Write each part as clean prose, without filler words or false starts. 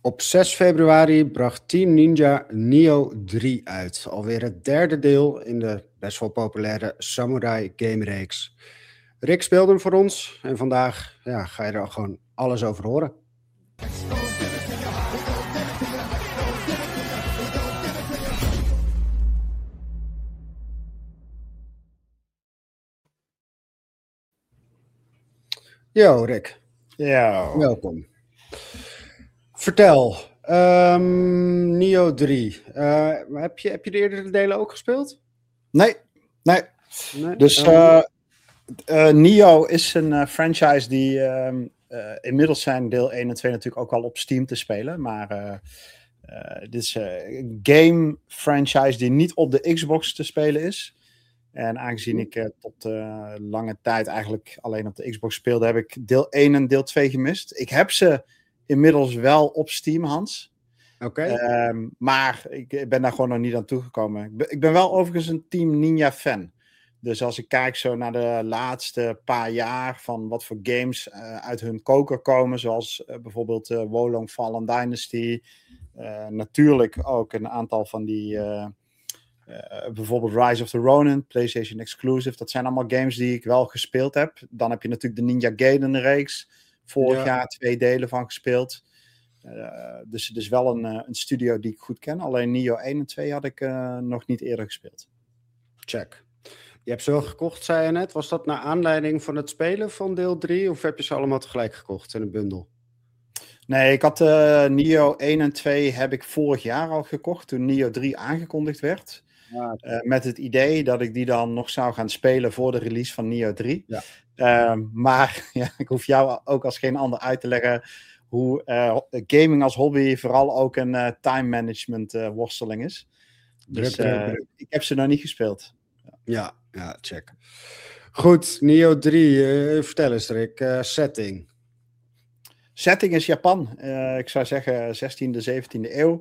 Op 6 februari bracht Team Ninja Nioh 3 uit. Alweer het derde deel in de best wel populaire Samurai game-reeks. Rick speelde hem voor ons en vandaag ga je er gewoon alles over horen. Yo Rick. Yo. Welkom. Vertel, Nioh 3. Heb je de eerdere delen ook gespeeld? Nee. Dus Nioh is een franchise die inmiddels zijn deel 1 en 2 natuurlijk ook al op Steam te spelen. Maar dit is een game franchise die niet op de Xbox te spelen is. En aangezien ik tot lange tijd eigenlijk alleen op de Xbox speelde, heb ik deel 1 en deel 2 gemist. Ik heb ze inmiddels wel op Steam, Hans. Oké. Maar ik ben daar gewoon nog niet aan toegekomen. Ik ben wel overigens een Team Ninja fan. Dus als ik kijk zo naar de laatste paar jaar van wat voor games uit hun koker komen, zoals bijvoorbeeld Wolong Fallen Dynasty. Natuurlijk ook een aantal van die, bijvoorbeeld Rise of the Ronin, PlayStation exclusive. Dat zijn allemaal games die ik wel gespeeld heb. Dan heb je natuurlijk de Ninja Gaiden reeks. Vorig jaar 2 delen van gespeeld. Dus het is wel een studio die ik goed ken. Alleen Nioh 1 en 2 had ik nog niet eerder gespeeld. Check. Je hebt ze wel gekocht, zei je net. Was dat naar aanleiding van het spelen van deel 3? Of heb je ze allemaal tegelijk gekocht in een bundel? Nee, ik had Nioh 1 en 2 heb ik vorig jaar al gekocht. Toen Nioh 3 aangekondigd werd. Met het idee dat ik die dan nog zou gaan spelen voor de release van Nioh 3. Ja. Maar ik hoef jou ook als geen ander uit te leggen hoe gaming als hobby vooral ook een time management worsteling is. Dus ik heb ze nog niet gespeeld. Ja, check. Goed, Nioh 3, vertel eens Rick, setting. Setting is Japan. Ik zou zeggen 16e, 17e eeuw.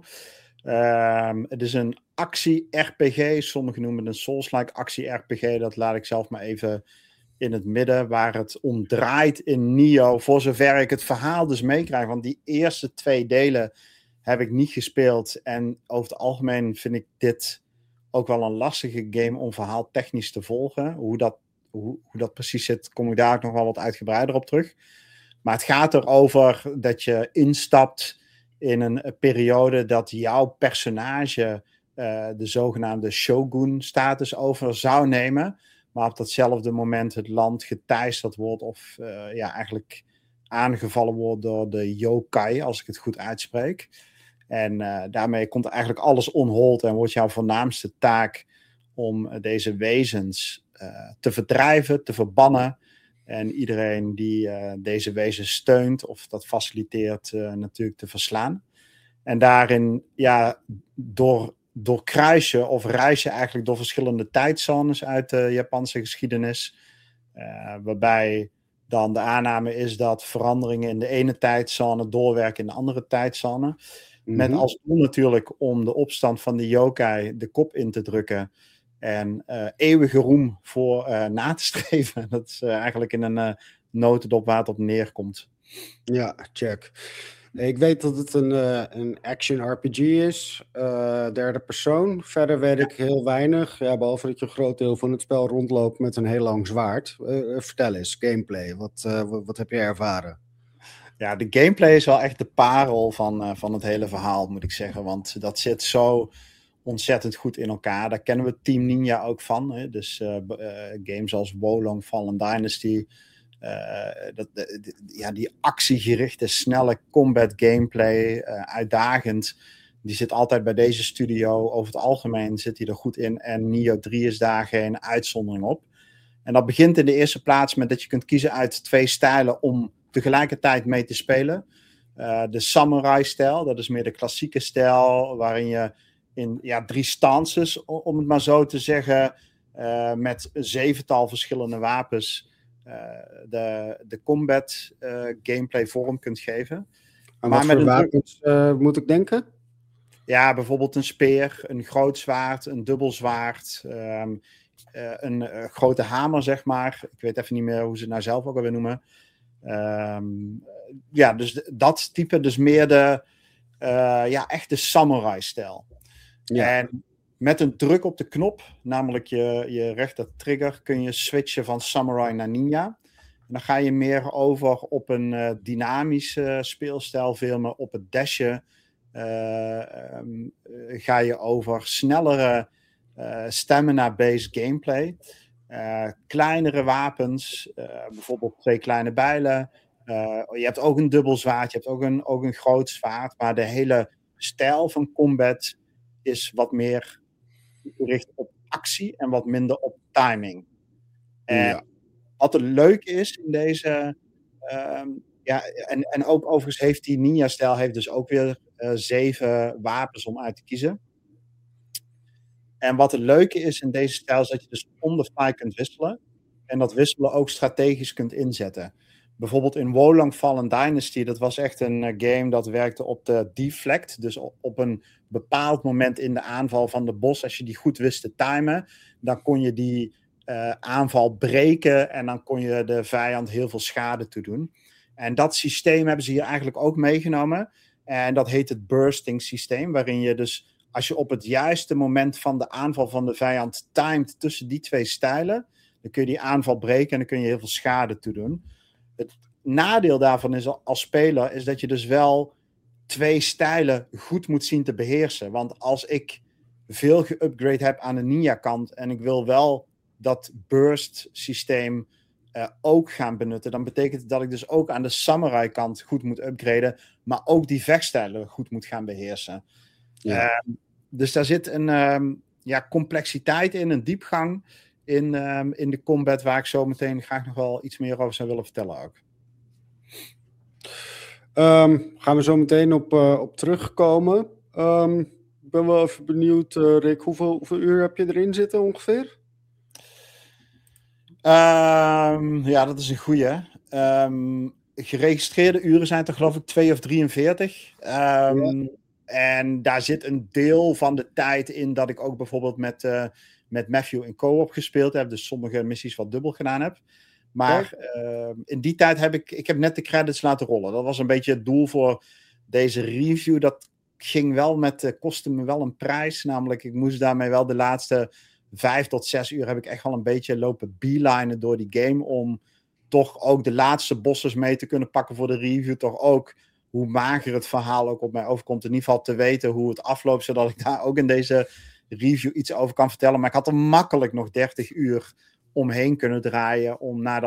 Het is een actie-RPG. Sommigen noemen het een Souls-like actie-RPG. Dat laat ik zelf maar even in het midden. Waar het om draait in Nioh. Voor zover ik het verhaal dus meekrijg. Want die eerste 2 delen heb ik niet gespeeld. En over het algemeen vind ik dit ook wel een lastige game om verhaal technisch te volgen. Hoe dat precies zit, kom ik daar ook nog wel wat uitgebreider op terug. Maar het gaat erover dat je instapt in een periode dat jouw personage de zogenaamde shogun-status over zou nemen. Maar op datzelfde moment het land geteisterd wordt of eigenlijk aangevallen wordt door de yokai, als ik het goed uitspreek. En daarmee komt eigenlijk alles on hold en wordt jouw voornaamste taak om deze wezens te verdrijven, te verbannen. En iedereen die deze wezens steunt of dat faciliteert natuurlijk te verslaan. En daarin doorkruis je of reis je eigenlijk door verschillende tijdzones uit de Japanse geschiedenis. Waarbij dan de aanname is dat veranderingen in de ene tijdzone doorwerken in de andere tijdzone. Mm-hmm. Met als doel natuurlijk om de opstand van de yokai de kop in te drukken. En eeuwige roem voor na te streven. Dat is eigenlijk in een notendop waar het op neerkomt. Ja, check. Ik weet dat het een action RPG is. Derde persoon. Verder weet ik heel weinig. Ja, behalve dat je een groot deel van het spel rondloopt met een heel lang zwaard. Vertel eens, gameplay. Wat heb je ervaren? Ja, de gameplay is wel echt de parel van het hele verhaal, moet ik zeggen. Want dat zit zo ontzettend goed in elkaar. Daar kennen we Team Ninja ook van. Hè? Dus games als Wolong Fallen Dynasty. Die actiegerichte, snelle combat gameplay, uitdagend. Die zit altijd bij deze studio. Over het algemeen zit hij er goed in. En Nioh 3 is daar geen uitzondering op. En dat begint in de eerste plaats met dat je kunt kiezen uit 2 stijlen om tegelijkertijd mee te spelen. De samurai-stijl, dat is meer de klassieke stijl, waarin je in 3 stances, om het maar zo te zeggen, met 7-tal verschillende wapens de combat gameplay vorm kunt geven. En wat voor wapens moet ik denken? Ja, bijvoorbeeld een speer, een groot zwaard, een dubbel zwaard, een grote hamer, zeg maar. Ik weet even niet meer hoe ze het nou zelf ook alweer noemen. Dus dat type, dus meer echt de samurai-stijl. Ja. En met een druk op de knop, namelijk je rechter trigger, kun je switchen van samurai naar ninja. En dan ga je meer over op een dynamische speelstijl, veel meer op het dashen. Ga je over snellere stamina-based gameplay. Kleinere wapens, bijvoorbeeld 2 kleine bijlen. Je hebt ook een dubbel zwaard, je hebt ook een groot zwaard. Maar de hele stijl van combat is wat meer gericht op actie en wat minder op timing. En wat er leuk is in deze... en ook overigens heeft die ninja-stijl dus ook weer 7 wapens om uit te kiezen. En wat het leuke is in deze stijl is dat je dus on the fly kunt wisselen. En dat wisselen ook strategisch kunt inzetten. Bijvoorbeeld in Wolong Fallen Dynasty, dat was echt een game dat werkte op de deflect. Dus op een bepaald moment in de aanval van de boss, als je die goed wist te timen, dan kon je die aanval breken en dan kon je de vijand heel veel schade toedoen. En dat systeem hebben ze hier eigenlijk ook meegenomen. En dat heet het bursting systeem, waarin je dus, als je op het juiste moment van de aanval van de vijand timed tussen die 2 stijlen, dan kun je die aanval breken en dan kun je heel veel schade toedoen. Het nadeel daarvan is als speler is dat je dus wel 2 stijlen goed moet zien te beheersen. Want als ik veel geupgrade heb aan de ninja kant en ik wil wel dat burst systeem ook gaan benutten, dan betekent het dat ik dus ook aan de samurai kant goed moet upgraden, maar ook die vechtstijlen goed moet gaan beheersen. Ja. Dus daar zit een complexiteit in, een diepgang in de combat, waar ik zo meteen graag nog wel iets meer over zou willen vertellen ook. Gaan we zo meteen op terugkomen. Ik ben wel even benieuwd, Rick, hoeveel uur heb je erin zitten ongeveer? Dat is een goeie. Geregistreerde uren zijn er geloof ik 2 of 43. En daar zit een deel van de tijd in dat ik ook bijvoorbeeld met Matthew in co-op gespeeld heb. Dus sommige missies wat dubbel gedaan heb. Maar in die tijd heb ik net de credits laten rollen. Dat was een beetje het doel voor deze review. Dat ging wel kostte me wel een prijs. Namelijk, ik moest daarmee wel de laatste 5 tot 6 uur heb ik echt wel een beetje lopen beelinen door die game. Om toch ook de laatste bosses mee te kunnen pakken voor de review. Toch ook hoe mager het verhaal ook op mij overkomt. In ieder geval te weten hoe het afloopt. Zodat ik daar ook in deze review iets over kan vertellen. Maar ik had er makkelijk nog 30 uur omheen kunnen draaien. Om naar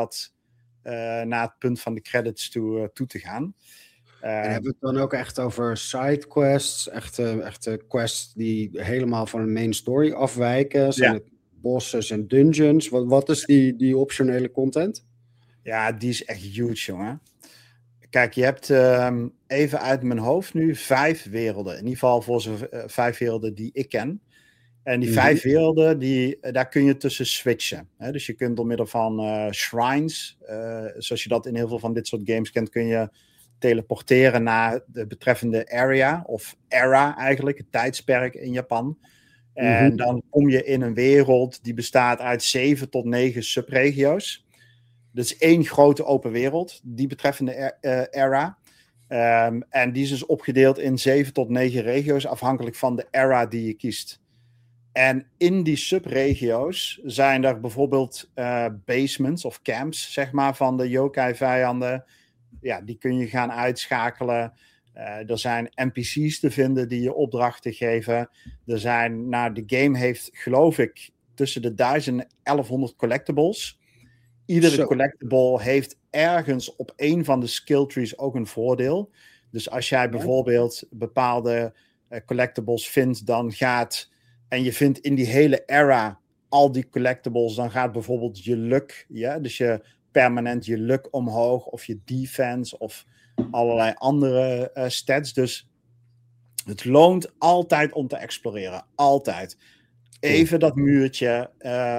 het punt van de credits toe te gaan. En hebben we het dan ook echt over sidequests? Echte quests die helemaal van de main story afwijken? Zijn het bosses en dungeons? Wat is die optionele content? Ja, die is echt huge, jongen. Kijk, je hebt even uit mijn hoofd nu 5 werelden. In ieder geval voor zo'n 5 werelden die ik ken. En die 5 werelden, daar kun je tussen switchen. Hè? Dus je kunt door middel van shrines, zoals je dat in heel veel van dit soort games kent, kun je teleporteren naar de betreffende area, of era eigenlijk, het tijdsperk in Japan. En dan kom je in een wereld die bestaat uit 7 tot 9 subregio's. Dat is 1 grote open wereld, die betreffende era. En die is dus opgedeeld in 7 tot 9 regio's, afhankelijk van de era die je kiest. En in die subregio's zijn er bijvoorbeeld basements of camps, zeg maar, van de yokai-vijanden. Ja, die kun je gaan uitschakelen. Er zijn NPC's te vinden die je opdrachten geven. De game heeft, geloof ik, tussen de 1000 en 1100 collectibles. Iedere collectible heeft ergens op een van de skill trees ook een voordeel. Dus als jij bijvoorbeeld bepaalde collectibles vindt, en je vindt in die hele era al die collectibles, dan gaat bijvoorbeeld je luck, dus je permanent je luck omhoog, of je defense, of allerlei andere stats. Dus het loont altijd om te exploreren. Altijd. Even dat muurtje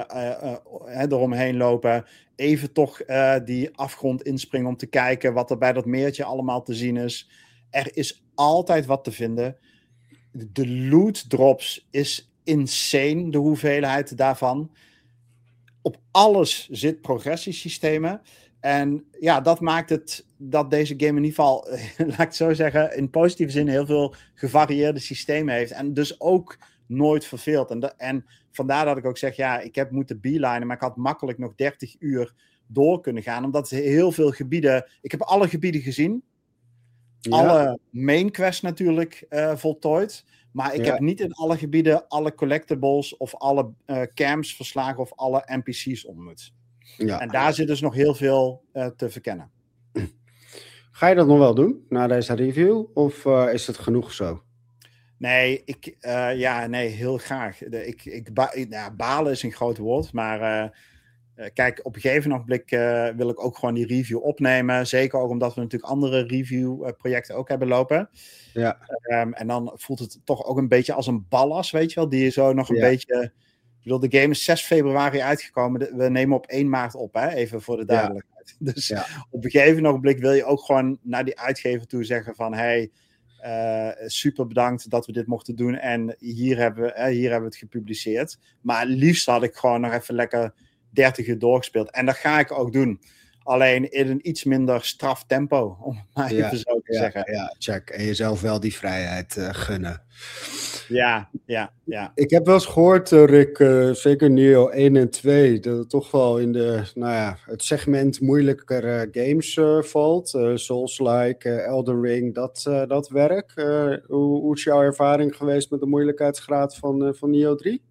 eromheen lopen. Even toch die afgrond inspringen om te kijken wat er bij dat meertje allemaal te zien is. Er is altijd wat te vinden. De loot drops is insane, de hoeveelheid daarvan. Op alles zit progressiesystemen. En ja, dat maakt het dat deze game in ieder geval, laat ik het zo zeggen, in positieve zin heel veel gevarieerde systemen heeft. En dus ook nooit verveelt. En vandaar dat ik ook zeg, ja, ik heb moeten beelinen, maar ik had makkelijk nog 30 uur door kunnen gaan. Omdat heel veel gebieden, ik heb alle gebieden gezien. Ja. Alle main quests natuurlijk voltooid. Maar ik heb niet in alle gebieden alle collectibles of alle camps verslagen of alle NPC's ontmoet. Ja. En daar zit dus nog heel veel te verkennen. Ga je dat nog wel doen na deze review? Of is het genoeg zo? Nee, heel graag. Balen is een groot woord, maar kijk, op een gegeven ogenblik wil ik ook gewoon die review opnemen. Zeker ook omdat we natuurlijk andere review-projecten ook hebben lopen. Ja. En dan voelt het toch ook een beetje als een ballast, weet je wel, die je zo nog een beetje... Ik bedoel, de game is 6 februari uitgekomen. We nemen op 1 maart op, hè? Even voor de duidelijkheid. Ja. Dus op een gegeven ogenblik wil je ook gewoon naar die uitgever toe zeggen van... Hey, super bedankt dat we dit mochten doen. En hier hebben we het gepubliceerd. Maar liefst had ik gewoon nog even lekker 30 uur doorgespeeld. En dat ga ik ook doen. Alleen in een iets minder straf tempo, om het maar even zo te zeggen. Ja, check. En jezelf wel die vrijheid gunnen. Ja. Ik heb wel eens gehoord, Rick, zeker Neo 1 en 2, dat het toch wel in het segment moeilijker games valt. Souls-like, Elden Ring, dat werk. Hoe is jouw ervaring geweest met de moeilijkheidsgraad van Neo 3?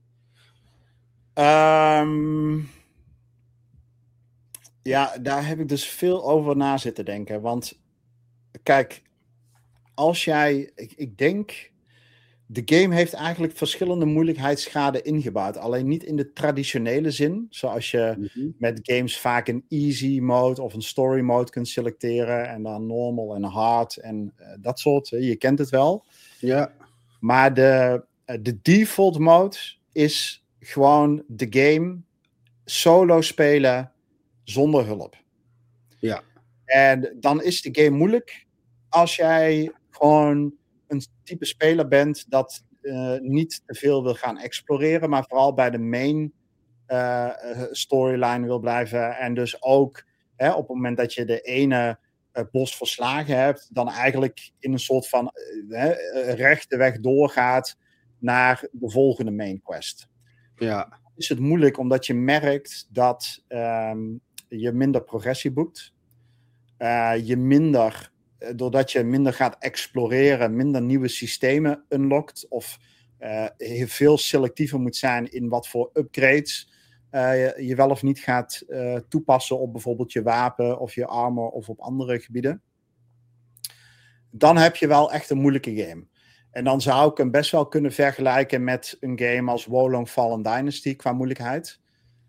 Ja, daar heb ik dus veel over na zitten denken. Want kijk, als jij... Ik denk... De game heeft eigenlijk verschillende moeilijkheidsgraden ingebouwd. Alleen niet in de traditionele zin. Zoals je met games vaak een easy mode of een story mode kunt selecteren. En dan normal en hard en dat soort. Je kent het wel. Ja. Maar de default mode is gewoon de game solo spelen zonder hulp. Ja. En dan is de game moeilijk als jij gewoon een type speler bent dat niet te veel wil gaan exploreren, maar vooral bij de main storyline wil blijven. En dus ook op het moment dat je de ene bos verslagen hebt, dan eigenlijk in een soort van rechte weg doorgaat naar de volgende main quest. Ja. Is het moeilijk omdat je merkt dat je minder progressie boekt. Doordat je minder gaat exploreren, minder nieuwe systemen unlockt of veel selectiever moet zijn in wat voor upgrades je wel of niet gaat toepassen op bijvoorbeeld je wapen of je armor of op andere gebieden. Dan heb je wel echt een moeilijke game. En dan zou ik hem best wel kunnen vergelijken met een game als Wolong Fallen Dynasty qua moeilijkheid.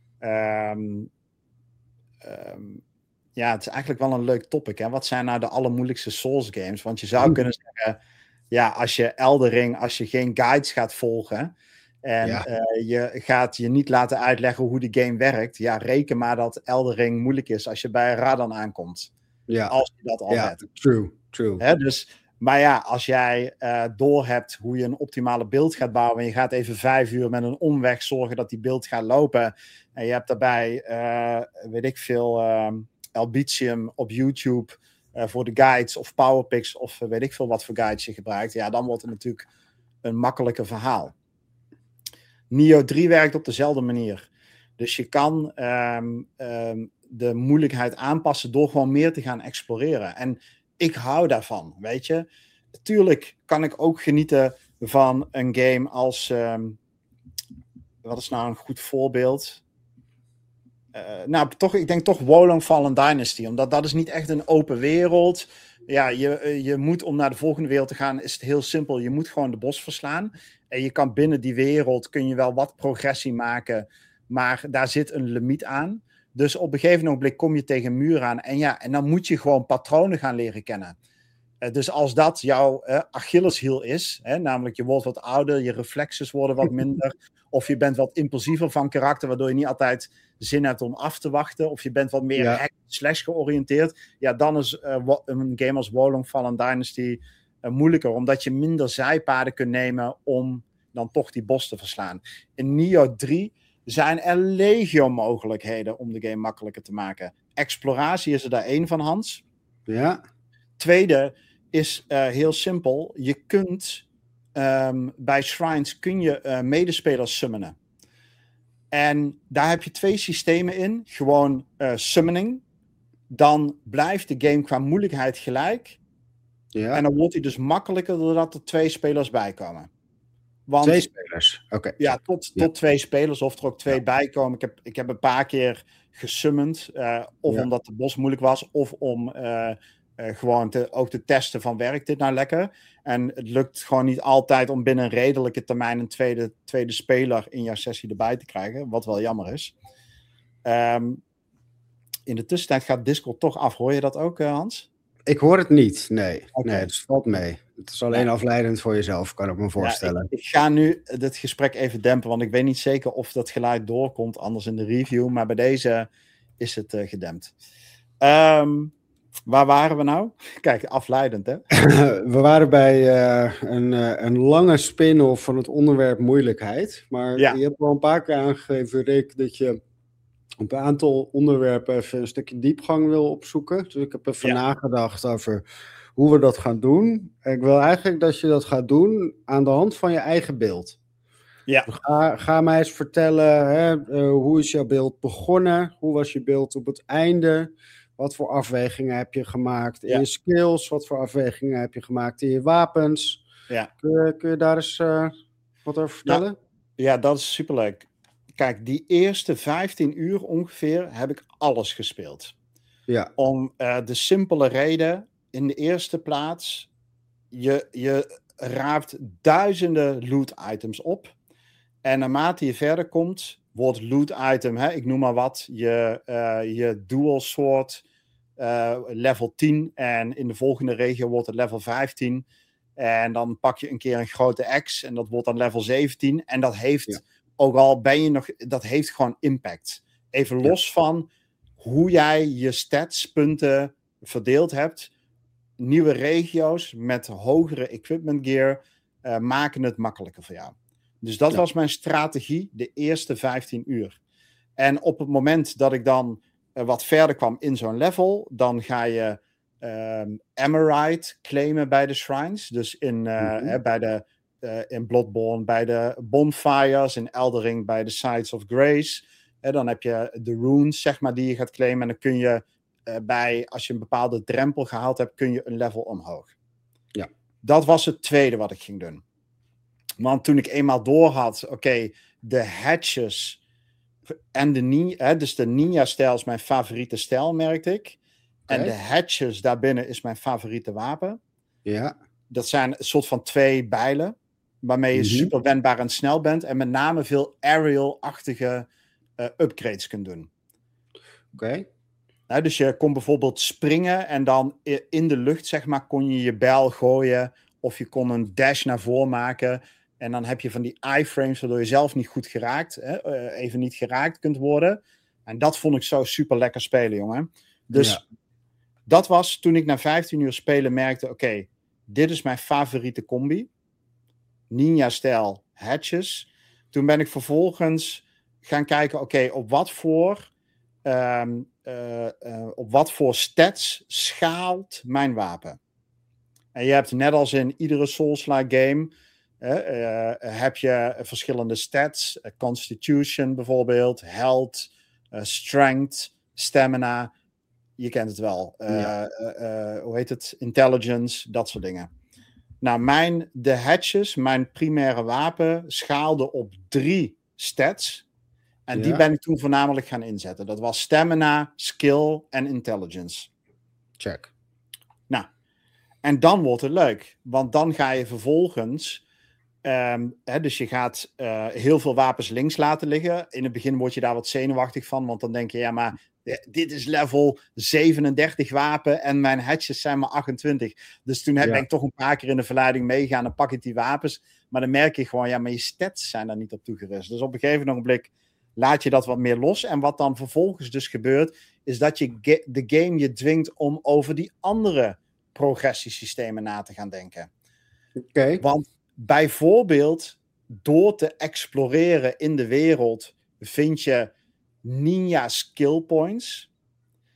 Ja, het is eigenlijk wel een leuk topic. Hè? Wat zijn nou de allermoeilijkste Souls games? Want je zou kunnen zeggen, ja, als je Elden Ring, als je geen guides gaat volgen en je gaat je niet laten uitleggen hoe de game werkt, ja, reken maar dat Elden Ring moeilijk is als je bij Radan aankomt. Ja. Als je dat al hebt. True. Hè? Maar ja, als jij doorhebt hoe je een optimale beeld gaat bouwen en je gaat even 5 uur met een omweg zorgen dat die beeld gaat lopen en je hebt daarbij, weet ik veel... Albitium op YouTube voor de guides of Powerpix of weet ik veel wat voor guides je gebruikt. Ja, dan wordt het natuurlijk een makkelijker verhaal. Neo 3 werkt op dezelfde manier. Dus je kan de moeilijkheid aanpassen door gewoon meer te gaan exploreren. En ik hou daarvan, weet je. Natuurlijk kan ik ook genieten van een game als... wat is nou een goed voorbeeld? Ik denk toch Wolong Fallen Dynasty. Omdat dat is niet echt een open wereld. Ja, je moet om naar de volgende wereld te gaan, is het heel simpel. Je moet gewoon de bos verslaan. En je kan binnen die wereld, kun je wel wat progressie maken. Maar daar zit een limiet aan. Dus op een gegeven moment kom je tegen een muur aan. En dan moet je gewoon patronen gaan leren kennen. Dus als dat jouw Achilleshiel is, namelijk je wordt wat ouder, je reflexes worden wat minder, of je bent wat impulsiever van karakter, waardoor je niet altijd zin hebt om af te wachten, of je bent wat meer hack/slash georiënteerd, ja, dan is een game als Wolong Fallen Dynasty moeilijker, omdat je minder zijpaden kunt nemen om dan toch die bos te verslaan. In Neo 3 zijn er legio mogelijkheden om de game makkelijker te maken. exploratie is er daar één van, Hans. Ja. Tweede is heel simpel. Je kunt bij shrines kun je medespelers summonen. En daar heb je 2 systemen in. Gewoon summoning. Dan blijft de game qua moeilijkheid gelijk. Ja. En dan wordt hij dus makkelijker doordat er 2 spelers bij komen. Want, 2 spelers. Oké. Ja, tot 2 spelers of er ook 2 bij komen. Ik heb een paar keer gesummand. Of omdat de bos moeilijk was. Of om gewoon ook te testen van werkt dit nou lekker. En het lukt gewoon niet altijd om binnen een redelijke termijn een tweede speler in jouw sessie erbij te krijgen. Wat wel jammer is. In de tussentijd gaat Discord toch af. Hoor je dat ook, Hans? Ik hoor het niet, nee. Okay. Nee, het valt mee. Het is alleen afleidend voor jezelf, kan ik me voorstellen. Ja, ik ga nu dit gesprek even dempen, want ik weet niet zeker of dat geluid doorkomt, anders in de review. Maar bij deze is het gedempt. Waar waren we nou? Kijk, afleidend, hè? We waren bij een lange spin-off van het onderwerp moeilijkheid. Maar je hebt wel een paar keer aangegeven, Rick, dat je op een aantal onderwerpen even een stukje diepgang wil opzoeken. Dus ik heb even nagedacht over hoe we dat gaan doen. Ik wil eigenlijk dat je dat gaat doen aan de hand van je eigen beeld. Ja. Ga mij eens vertellen, hoe is jouw beeld begonnen? Hoe was je beeld op het einde? Wat voor afwegingen heb je gemaakt in je skills? Wat voor afwegingen heb je gemaakt in je wapens? Ja. Kun je daar eens wat over vertellen? Ja, dat is superleuk. Kijk, die eerste 15 uur ongeveer heb ik alles gespeeld. Ja. Om de simpele reden, in de eerste plaats, je raapt duizenden loot items op. En naarmate je verder komt, wordt loot item, ik noem maar wat, je dual sword level 10. En in de volgende regio wordt het level 15. En dan pak je een keer een grote axe en dat wordt dan level 17. En dat heeft, ook al ben je nog, dat heeft gewoon impact. Even los van hoe jij je statspunten verdeeld hebt. Nieuwe regio's met hogere equipment gear maken het makkelijker voor jou. Dus dat was mijn strategie de eerste 15 uur. En op het moment dat ik dan wat verder kwam in zo'n level, dan ga je Emerite claimen bij de shrines. Dus in Bloodborne bij de Bonfires, in Eldering bij de Sides of Grace. Dan heb je de runes, zeg maar, die je gaat claimen. En dan kun je als je een bepaalde drempel gehaald hebt, kun je een level omhoog. Ja. Dat was het tweede wat ik ging doen. Want toen ik eenmaal door had, de hatches en dus de ninja-stijl is mijn favoriete stijl, merkte ik. En de hatches daarbinnen is mijn favoriete wapen. Ja. Dat zijn een soort van 2 bijlen, waarmee je super wendbaar en snel bent. En met name veel aerial-achtige upgrades kunt doen. Oké. Dus je kon bijvoorbeeld springen en dan in de lucht, zeg maar, kon je je bijl gooien. Of je kon een dash naar voren maken. En dan heb je van die iframes, waardoor je zelf niet goed geraakt, even niet geraakt kunt worden. En dat vond ik zo super lekker spelen, jongen. Dus dat was toen ik na 15 uur spelen merkte, dit is mijn favoriete combi. Ninja-stijl hatches. Toen ben ik vervolgens gaan kijken, op wat voor stats schaalt mijn wapen. En je hebt net als in iedere Souls-like game, heb je verschillende stats. Constitution bijvoorbeeld, health, strength, stamina. Je kent het wel. Hoe heet het? Intelligence, dat soort dingen. Nou, de hatches, mijn primaire wapen, schaalde op 3 stats. En die ben ik toen voornamelijk gaan inzetten. Dat was stamina, skill en intelligence. Check. Nou, en dan wordt het leuk. Want dan ga je vervolgens... dus je gaat heel veel wapens links laten liggen. In het begin word je daar wat zenuwachtig van. Want dan denk je, maar dit is level 37 wapen. En mijn hatches zijn maar 28. Dus toen ben ik toch een paar keer in de verleiding meegaan. En pak ik die wapens. Maar dan merk je gewoon, maar je stats zijn daar niet op toegerust. Dus op een gegeven ogenblik laat je dat wat meer los. En wat dan vervolgens dus gebeurt, is dat de game je dwingt om over die andere progressiesystemen na te gaan denken. Want bijvoorbeeld door te exploreren in de wereld vind je ninja skill points.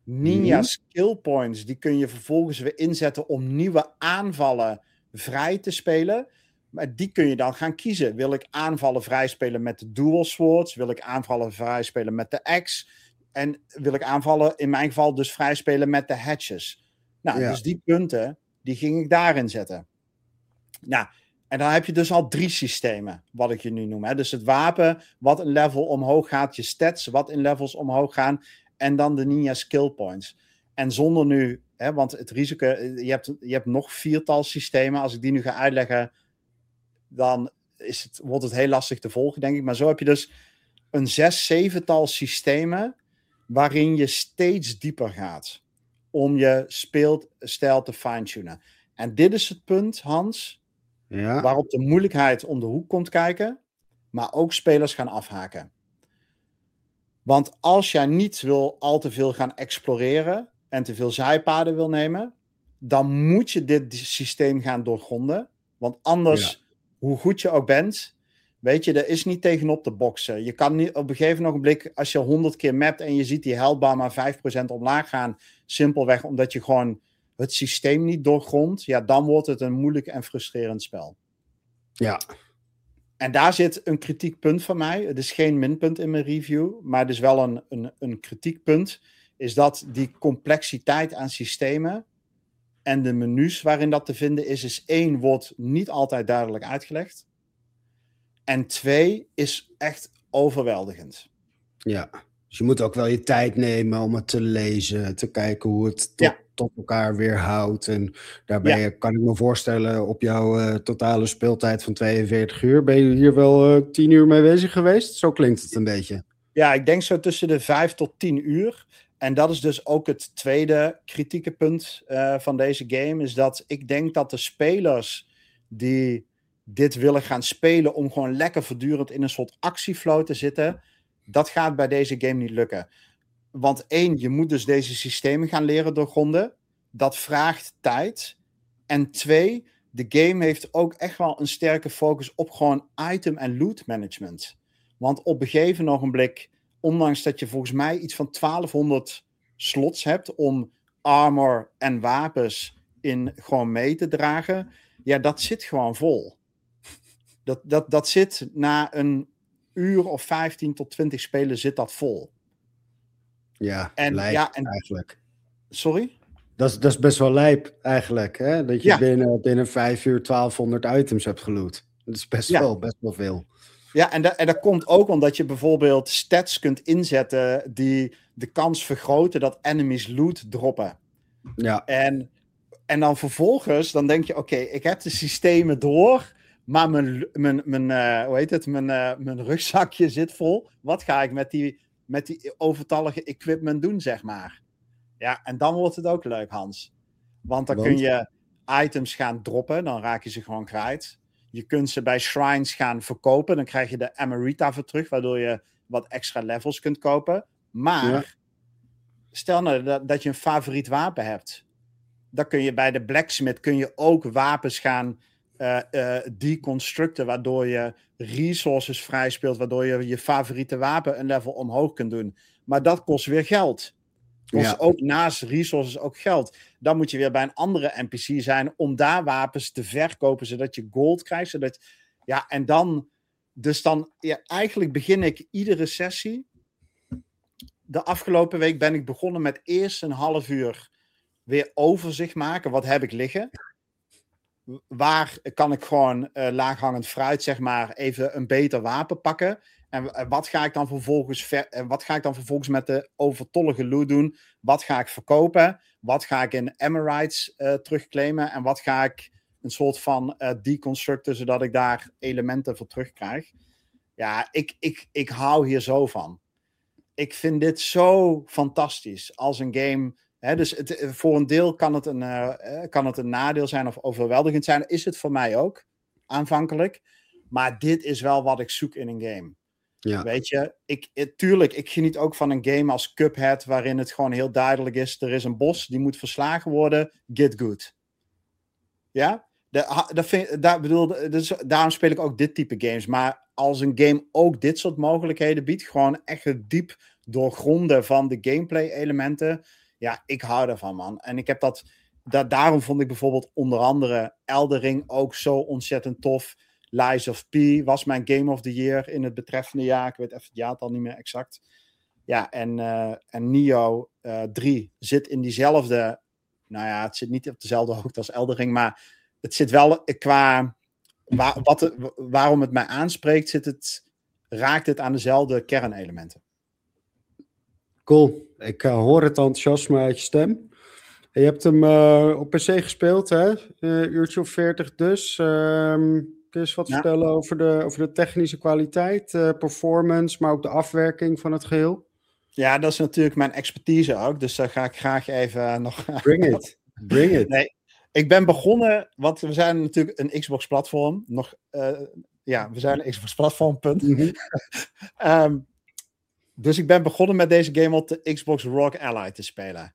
Ninja skill points, die kun je vervolgens weer inzetten om nieuwe aanvallen vrij te spelen. Maar die kun je dan gaan kiezen. Wil ik aanvallen vrij spelen met de dual swords? Wil ik aanvallen vrij spelen met de axe? En wil ik aanvallen, in mijn geval dus vrij spelen met de hatches? Nou, dus die punten, die ging ik daarin zetten. Nou, en dan heb je dus al 3 systemen, wat ik je nu noem. Hè? Dus het wapen, wat een level omhoog gaat. Je stats, wat in levels omhoog gaan. En dan de ninja skill points. En zonder nu, hè, want het risico, je hebt nog 4-tal systemen. Als ik die nu ga uitleggen, dan wordt het heel lastig te volgen, denk ik. Maar zo heb je dus een 6-7-tal systemen waarin je steeds dieper gaat om je speelstijl te fine-tunen. En dit is het punt, Hans, waarop de moeilijkheid om de hoek komt kijken, maar ook spelers gaan afhaken. Want als jij niet al te veel gaan exploreren en te veel zijpaden wil nemen, dan moet je dit systeem gaan doorgronden. Want anders, hoe goed je ook bent, weet je, er is niet tegenop te boksen. Je kan niet op een gegeven ogenblik, als je 100 keer mapt en je ziet die heldbar maar 5% omlaag gaan, simpelweg omdat je gewoon het systeem niet doorgrondt, ja, dan wordt het een moeilijk en frustrerend spel. Ja. En daar zit een kritiekpunt van mij. Het is geen minpunt in mijn review, maar het is wel een kritiekpunt. Is dat die complexiteit aan systemen en de menus waarin dat te vinden is 1, wordt niet altijd duidelijk uitgelegd. En 2, is echt overweldigend. Ja, dus je moet ook wel je tijd nemen om het te lezen, te kijken hoe het tot elkaar weerhoudt. En daarbij kan ik me voorstellen, op jouw totale speeltijd van 42 uur, ben je hier wel 10 uur mee bezig geweest? Zo klinkt het een beetje. Ja, ik denk zo tussen de 5 tot 10 uur. En dat is dus ook het tweede kritieke punt van deze game, is dat ik denk dat de spelers die dit willen gaan spelen om gewoon lekker voortdurend in een soort actieflow te zitten, dat gaat bij deze game niet lukken. Want 1, je moet dus deze systemen gaan leren doorgronden. Dat vraagt tijd. En 2, de game heeft ook echt wel een sterke focus op gewoon item- en loot management. Want op een gegeven ogenblik, ondanks dat je volgens mij iets van 1200 slots hebt om armor en wapens in gewoon mee te dragen, ja, dat zit gewoon vol. Dat zit na een uur of 15 tot 20 spelen zit dat vol. Ja, lijp eigenlijk. Sorry? Dat is best wel lijp eigenlijk, hè? Dat je binnen 5 uur 1200 items hebt geloot. Dat is best wel veel. Ja, en dat komt ook omdat je bijvoorbeeld stats kunt inzetten die de kans vergroten dat enemies loot droppen. Ja. En dan vervolgens, dan denk je, oké, ik heb de systemen door, maar mijn rugzakje zit vol. Wat ga ik met die overtallige equipment doen, zeg maar? Ja, en dan wordt het ook leuk, Hans. Want dan kun je items gaan droppen, dan raak je ze gewoon kwijt. Je kunt ze bij shrines gaan verkopen, dan krijg je de Amarita voor terug, waardoor je wat extra levels kunt kopen. Maar, stel nou dat je een favoriet wapen hebt. Dan kun je bij de blacksmith ook wapens gaan deconstructen, waardoor je resources vrijspeelt, waardoor je je favoriete wapen een level omhoog kunt doen. Maar dat kost weer geld. Kost ook naast resources ook geld. Dan moet je weer bij een andere NPC zijn om daar wapens te verkopen, zodat je gold krijgt. En dan eigenlijk begin ik iedere sessie. De afgelopen week ben ik begonnen met eerst een half uur weer overzicht maken. Wat heb ik liggen? Waar kan ik gewoon laaghangend fruit, zeg maar, even een beter wapen pakken? En wat ga ik dan vervolgens met de overtollige loot doen? Wat ga ik verkopen? Wat ga ik in Amarites terugclaimen? En wat ga ik een soort van deconstructen, zodat ik daar elementen voor terugkrijg? Ja, ik hou hier zo van. Ik vind dit zo fantastisch als een game. Dus voor een deel kan het een nadeel zijn of overweldigend zijn. Is het voor mij ook, aanvankelijk. Maar dit is wel wat ik zoek in een game. Ja. Weet je, ik geniet ook van een game als Cuphead, waarin het gewoon heel duidelijk is, er is een boss, die moet verslagen worden, get good. Ja? Daarom speel ik ook dit type games. Maar als een game ook dit soort mogelijkheden biedt, gewoon echt het diep doorgronden van de gameplay elementen, Ja, ik hou ervan, man. En ik heb daarom vond ik bijvoorbeeld onder andere Elden Ring ook zo ontzettend tof. Lies of P was mijn Game of the Year in het betreffende jaar. Ik weet even het jaartal niet meer exact. Ja, en Nioh 3 zit in diezelfde... Nou ja, het zit niet op dezelfde hoogte als Elden Ring, maar het zit wel qua... waarom het mij aanspreekt, raakt het aan dezelfde kernelementen. Cool. Ik hoor het enthousiasme uit je stem. Je hebt hem op PC gespeeld, hè? Uurtje of 40 dus. Kun je eens wat vertellen over de technische kwaliteit, performance, maar ook de afwerking van het geheel? Ja, dat is natuurlijk mijn expertise ook. Dus daar ga ik graag even nog... Bring it. Bring it. Nee, ik ben begonnen, want we zijn natuurlijk een Xbox-platform. We zijn een Xbox-platform, punt. Mm-hmm. Dus ik ben begonnen met deze game op de Xbox Rogue Ally te spelen.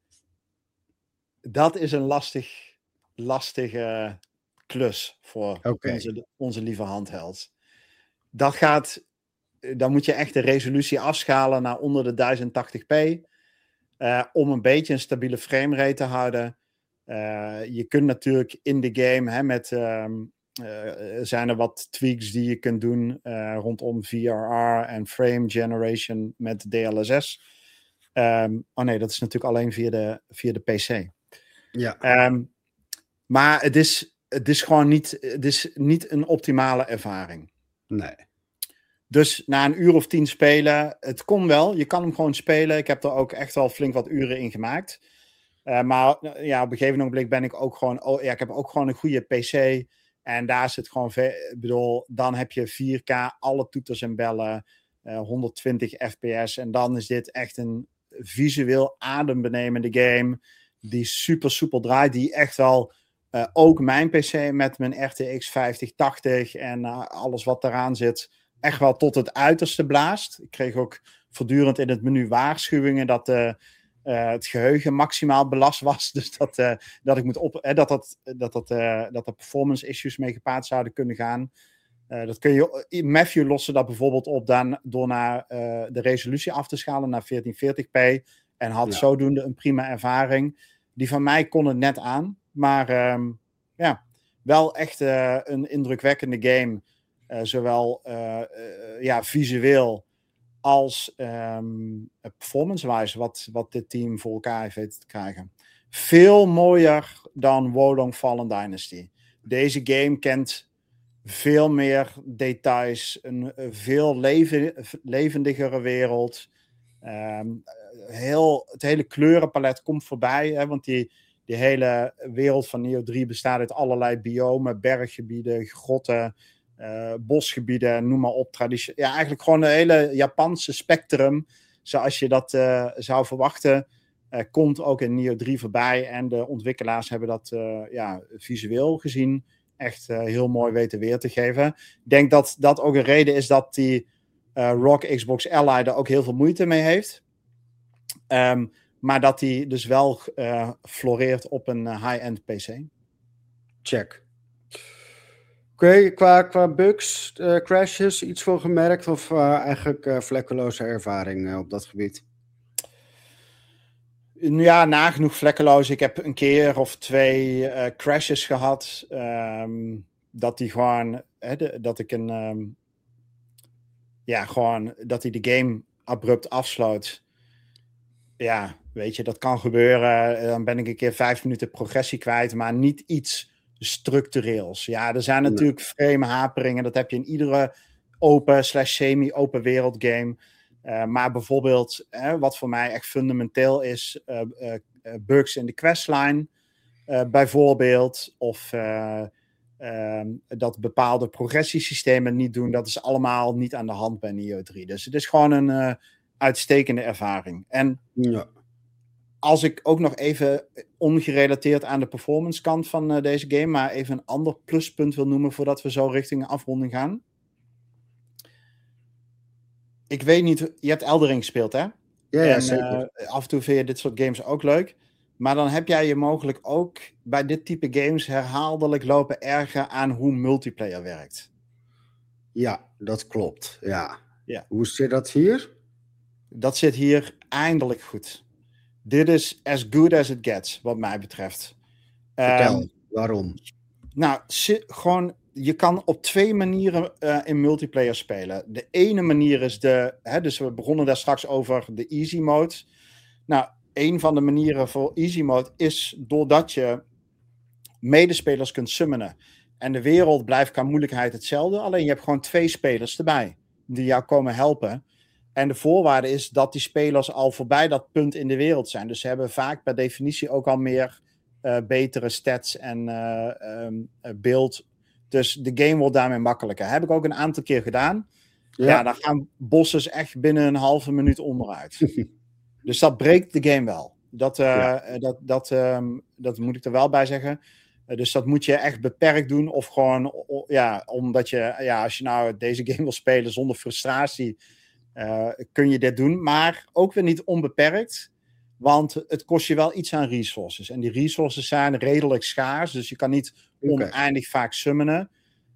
Dat is een lastige klus voor onze lieve handheld. Dan moet je echt de resolutie afschalen naar onder de 1080p. Om een beetje een stabiele framerate te houden. Je kunt natuurlijk in de game, zijn er wat tweaks die je kunt doen rondom VRR en frame generation met DLSS. Nee, dat is natuurlijk alleen via de PC. Ja. Maar het is gewoon niet een optimale ervaring. Nee. Dus na een uur of 10 spelen, het kon wel. Je kan hem gewoon spelen. Ik heb er ook echt wel flink wat uren in gemaakt. Maar ja, op een gegeven moment ben ik ook gewoon... ik heb ook gewoon een goede PC. En daar zit gewoon... dan heb je 4K, alle toeters en bellen, 120 fps. En dan is dit echt een visueel adembenemende game die super soepel draait. Die echt wel ook mijn PC met mijn RTX 5080 en alles wat eraan zit... echt wel tot het uiterste blaast. Ik kreeg ook voortdurend in het menu waarschuwingen dat het geheugen maximaal belast was. Dus dat ik moet dat er performance issues mee gepaard zouden kunnen gaan. Dat kun je... Matthew loste dat bijvoorbeeld op door de resolutie af te schalen naar 1440p. En had zodoende een prima ervaring. Die van mij kon het net aan. Maar wel echt een indrukwekkende game. Zowel visueel als performance-wise wat dit team voor elkaar heeft weten te krijgen. Veel mooier dan Wolong Fallen Dynasty. Deze game kent veel meer details, een veel levendigere wereld. Het hele kleurenpalet komt voorbij, hè, want die hele wereld van Nioh 3 bestaat uit allerlei biomen, berggebieden, grotten, bosgebieden, noem maar op. Eigenlijk gewoon een hele Japanse spectrum, zoals je dat zou verwachten, komt ook in Nioh 3 voorbij. En de ontwikkelaars hebben dat visueel gezien echt heel mooi weten weer te geven. Ik denk dat dat ook een reden is dat die ROG Xbox Ally er ook heel veel moeite mee heeft. Maar dat die dus wel floreert op een high-end PC. Check. Oké, qua bugs, crashes, iets voor gemerkt of eigenlijk vlekkeloze ervaring op dat gebied? Ja, nagenoeg vlekkeloos. Ik heb een keer of 2 crashes gehad. Dat die gewoon... dat hij de game abrupt afsloot. Ja, weet je, dat kan gebeuren. Dan ben ik een keer 5 minuten progressie kwijt, maar niet iets structureels. Ja, er zijn natuurlijk frame haperingen. Dat heb je in iedere open/semi-open wereld game. Maar bijvoorbeeld, wat voor mij echt fundamenteel is, bugs in de questline, bijvoorbeeld, of dat bepaalde progressiesystemen niet doen, dat is allemaal niet aan de hand bij Nioh 3. Dus het is gewoon een uitstekende ervaring. En als ik ook nog even ongerelateerd aan de performance kant van deze game, maar even een ander pluspunt wil noemen voordat we zo richting een afronding gaan. Ik weet niet, je hebt Elden Ring gespeeld, hè? Ja, zeker. Af en toe vind je dit soort games ook leuk. Maar dan heb jij je mogelijk ook bij dit type games herhaaldelijk lopen ergeren aan hoe multiplayer werkt. Ja, dat klopt. Ja. Hoe zit dat hier? Dat zit hier eindelijk goed. Dit is as good as it gets, wat mij betreft. Vertel, waarom? Nou, gewoon, je kan op 2 manieren in multiplayer spelen. De ene manier is dus we begonnen daar straks over de easy mode. Nou, een van de manieren voor easy mode is doordat je medespelers kunt summonen. En de wereld blijft qua moeilijkheid hetzelfde, alleen je hebt gewoon 2 spelers erbij die jou komen helpen. En de voorwaarde is dat die spelers al voorbij dat punt in de wereld zijn. Dus ze hebben vaak per definitie ook al meer betere stats en beeld. Dus de game wordt daarmee makkelijker. Heb ik ook een aantal keer gedaan. Ja, dan gaan bosses echt binnen een halve minuut onderuit. Dus dat breekt de game wel. Dat moet ik er wel bij zeggen. Dus dat moet je echt beperkt doen. Of gewoon, omdat je, als je nou deze game wil spelen zonder frustratie, kun je dit doen. Maar ook weer niet onbeperkt. Want het kost je wel iets aan resources. En die resources zijn redelijk schaars. Dus je kan niet oneindig vaak summonen.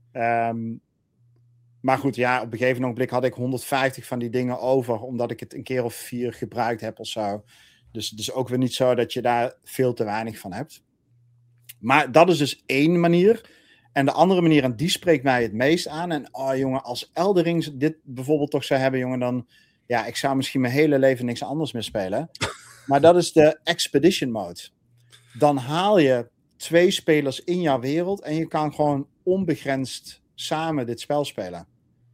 Maar goed, op een gegeven ogenblik had ik 150 van die dingen over. Omdat ik het een keer of 4 gebruikt heb of zo. Dus het is ook weer niet zo dat je daar veel te weinig van hebt. Maar dat is dus 1 manier. En de andere manier, en die spreekt mij het meest aan. En jongen, als Elden Ring dit bijvoorbeeld toch zou hebben, jongen, dan... Ja, ik zou misschien mijn hele leven niks anders meer spelen. Maar dat is de Expedition Mode. Dan haal je 2 spelers in jouw wereld en je kan gewoon onbegrensd samen dit spel spelen.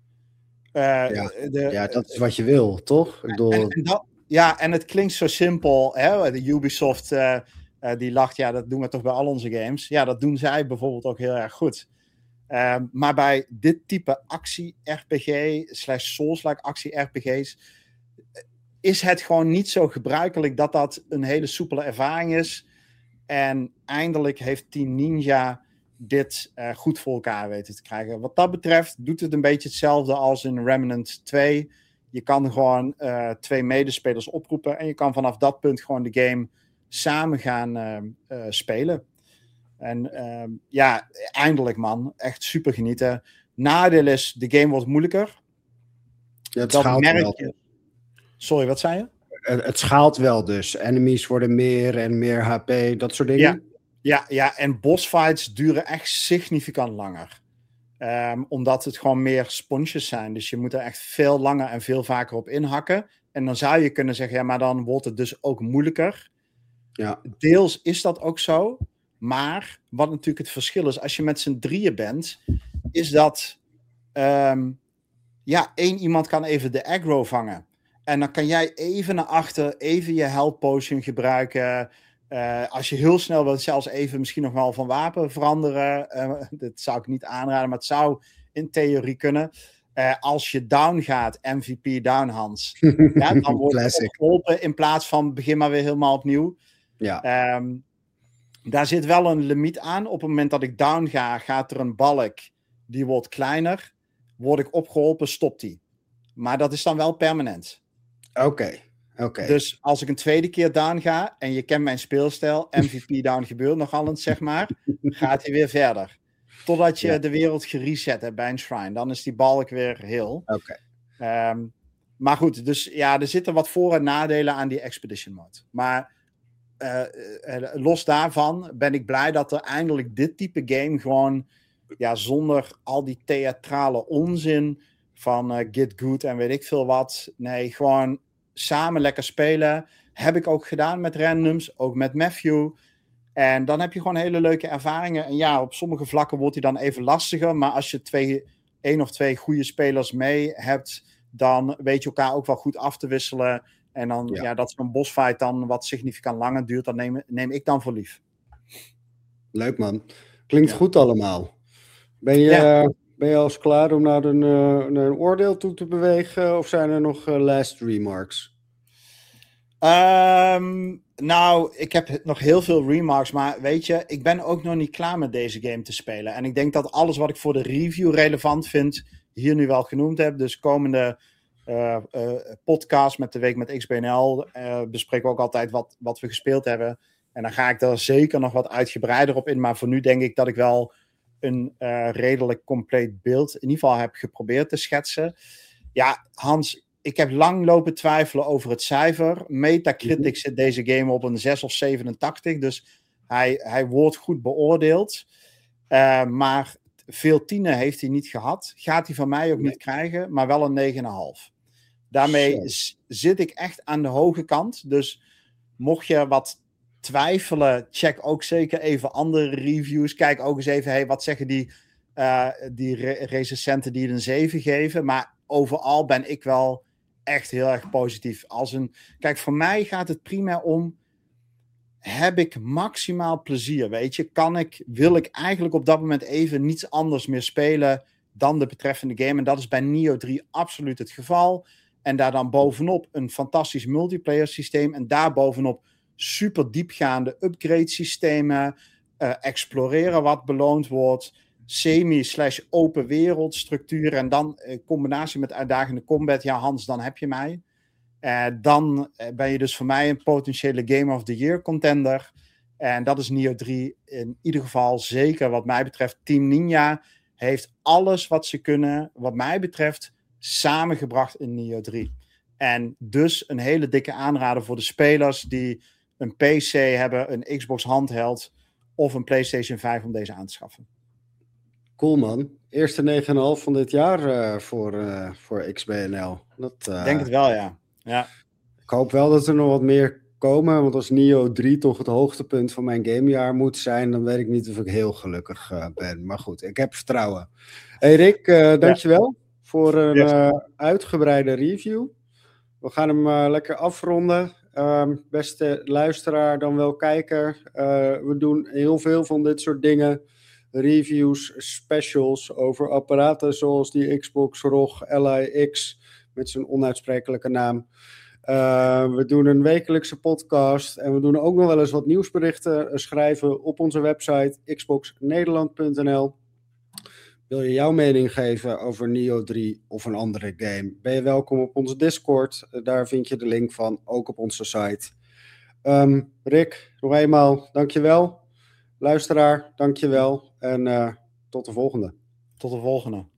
Dat is wat je wil, toch? En het klinkt zo simpel. Hè? De Ubisoft die lacht, dat doen we toch bij al onze games. Ja, dat doen zij bijvoorbeeld ook heel erg goed. Maar bij dit type actie-RPG / Souls-like actie-RPG's is het gewoon niet zo gebruikelijk dat een hele soepele ervaring is. En eindelijk heeft Team Ninja dit goed voor elkaar weten te krijgen. Wat dat betreft doet het een beetje hetzelfde als in Remnant 2. Je kan gewoon 2 medespelers oproepen en je kan vanaf dat punt gewoon de game samen gaan spelen. En eindelijk man, echt super genieten. Nadeel is, de game wordt moeilijker. Het schaalt wel. Sorry, wat zei je? Het schaalt wel dus. Enemies worden meer en meer HP, dat soort dingen. Ja, en bossfights duren echt significant langer. Omdat het gewoon meer sponsjes zijn. Dus je moet er echt veel langer en veel vaker op inhakken. En dan zou je kunnen zeggen, maar dan wordt het dus ook moeilijker. Ja. Deels is dat ook zo. Maar wat natuurlijk het verschil is, als je met z'n 3 bent, is dat 1 iemand kan even de aggro vangen. En dan kan jij even naar achter, even je health potion gebruiken. Als je heel snel wilt, zelfs even misschien nog wel van wapen veranderen. Dat zou ik niet aanraden, maar het zou in theorie kunnen. Als je down gaat, MVP down Hans, dan wordt je geholpen in plaats van begin maar weer helemaal opnieuw. Ja. Daar zit wel een limiet aan. Op het moment dat ik down ga, gaat er een balk, die wordt kleiner. Word ik opgeholpen, stopt die. Maar dat is dan wel permanent. Oké. Dus als ik een tweede keer down ga, en je kent mijn speelstijl, MVP down gebeurt nogal eens, zeg maar, gaat hij weer verder. Totdat je de wereld gereset hebt bij een shrine. Dan is die balk weer heel. Maar goed, dus er zitten wat voor- en nadelen aan die Expedition Mode. Maar los daarvan ben ik blij dat er eindelijk dit type game gewoon, zonder al die theatrale onzin van Get Good en weet ik veel wat. Nee, gewoon samen lekker spelen. Heb ik ook gedaan met randoms, ook met Matthew. En dan heb je gewoon hele leuke ervaringen. En op sommige vlakken wordt hij dan even lastiger. Maar als je 1 of 2 goede spelers mee hebt, dan weet je elkaar ook wel goed af te wisselen. En dan, dat zo'n bossfight dan wat significant langer duurt, dan neem ik dan voor lief. Leuk man. Klinkt goed allemaal. Ben je al eens klaar om naar een oordeel toe te bewegen? Of zijn er nog last remarks? Nou, ik heb nog heel veel remarks, maar weet je, ik ben ook nog niet klaar met deze game te spelen. En ik denk dat alles wat ik voor de review relevant vind, hier nu wel genoemd heb. Dus komende podcast met de Week met XBNL bespreken we ook altijd wat we gespeeld hebben. En dan ga ik er zeker nog wat uitgebreider op in. Maar voor nu denk ik dat ik wel een redelijk compleet beeld in ieder geval heb geprobeerd te schetsen. Ja, Hans, ik heb lang lopen twijfelen over het cijfer. Metacritic zit deze game op een 6 of 87. Dus hij wordt goed beoordeeld. Maar veel tienen heeft hij niet gehad. Gaat hij van mij ook niet krijgen, maar wel een 9,5. Daarmee zit ik echt aan de hoge kant. Dus mocht je wat twijfelen, check ook zeker even andere reviews. Kijk ook eens even, wat zeggen die recensenten die het een 7 geven. Maar overal ben ik wel echt heel erg positief. Kijk, voor mij gaat het primair om, heb ik maximaal plezier, weet je? Wil ik eigenlijk op dat moment even niets anders meer spelen dan de betreffende game? En dat is bij Nioh 3 absoluut het geval. En daar dan bovenop een fantastisch multiplayer systeem. En daar bovenop super diepgaande upgrade systemen. Exploreren wat beloond wordt. Semi/open wereld structuur. En dan in combinatie met uitdagende combat. Ja, Hans, dan heb je mij. Dan ben je dus voor mij een potentiële Game of the Year contender. En dat is Nioh 3 in ieder geval zeker wat mij betreft. Team Ninja heeft alles wat ze kunnen, wat mij betreft, samengebracht in Nioh 3. En dus een hele dikke aanrader voor de spelers die een PC hebben, een Xbox handheld of een PlayStation 5 om deze aan te schaffen. Cool, man. Eerste 9,5 van dit jaar voor XBNL. Denk het wel, ja. Ik hoop wel dat er nog wat meer komen, want als Nioh 3 toch het hoogtepunt van mijn gamejaar moet zijn, dan weet ik niet of ik heel gelukkig ben. Maar goed, ik heb vertrouwen. Hey Rick, dankjewel voor een uitgebreide review. We gaan hem lekker afronden. Beste luisteraar, dan wel kijker. We doen heel veel van dit soort dingen. Reviews, specials over apparaten zoals die Xbox ROG LIX met zijn onuitsprekelijke naam. We doen een wekelijkse podcast en we doen ook nog wel eens wat nieuwsberichten schrijven op onze website xboxnederland.nl. Wil je jouw mening geven over Nioh 3 of een andere game? Ben je welkom op onze Discord. Daar vind je de link van, ook op onze site. Rick, nog eenmaal dankjewel. Luisteraar, dankjewel. En tot de volgende. Tot de volgende.